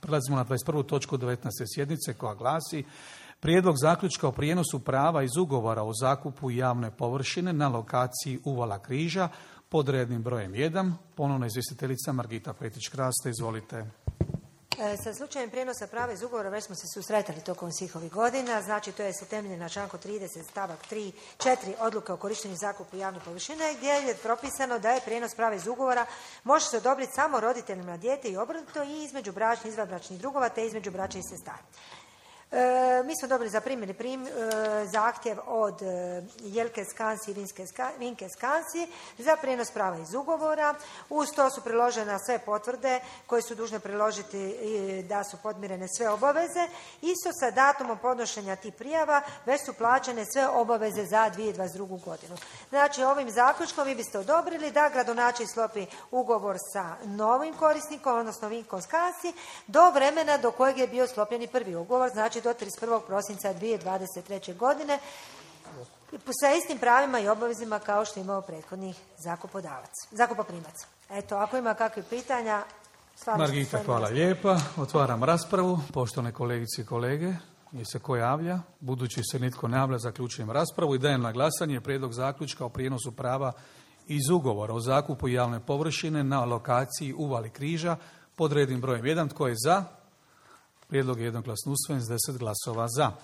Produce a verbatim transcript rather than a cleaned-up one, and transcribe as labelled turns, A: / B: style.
A: Prelazimo na dvadeset prvu točku devetnaeste sjednice koja glasi Prijedlog zaključka o prijenosu prava iz ugovora o zakupu javne površine na lokaciji Uvala Križa pod rednim brojem jedan. Ponovno izvjestiteljica Margita Petrić-Kraste, izvolite.
B: Sa slučajem prijenosa prava iz ugovora već smo se susretali tokom svih ovih godina, znači to je se temelji na članku trideset stavak tri, četiri odluke o korištenju zakupu javne površine gdje je propisano da je prijenos prava iz ugovora može se odobriti samo roditeljima na dijete i obrnuto i između bračnih i izvanbračnih drugova te između braće i sestara. E, mi smo dobili zaprimljeni prim, e, zahtjev od e, Jelke Skansi i Vinske Ska, Vinke Skansi za prijenos prava iz ugovora. Uz to su priložene sve potvrde koje su dužne priložiti e, da su podmirene sve obaveze. Isto sa datumom podnošenja tih prijava već su plaćene sve obaveze za dvije tisuće dvadeset drugu godinu. Znači ovim zaključkom vi biste odobrili da gradonačelnik sklopi ugovor sa novim korisnikom, odnosno Vinkom Skansi, do vremena do kojeg je bio sklopljeni prvi ugovor, znači do trideset prvog prosinca dvije tisuće dvadeset treće. godine sa istim pravima i obavezima kao što imao prethodnih zakupodavac, zakupoprimac. Eto, ako ima kakvih pitanja...
A: Margita, hvala lijepa. Otvaram raspravu. Poštovane kolegice i kolege, je se ko javlja? Budući se nitko ne javlja, zaključujem raspravu i dajem na glasanje prijedlog zaključka o prijenosu prava iz ugovora o zakupu javne površine na lokaciji Uvali Križa pod rednim brojem jedan. Tko je za? Prijedlog je jednoglasno usvojen s deset glasova za.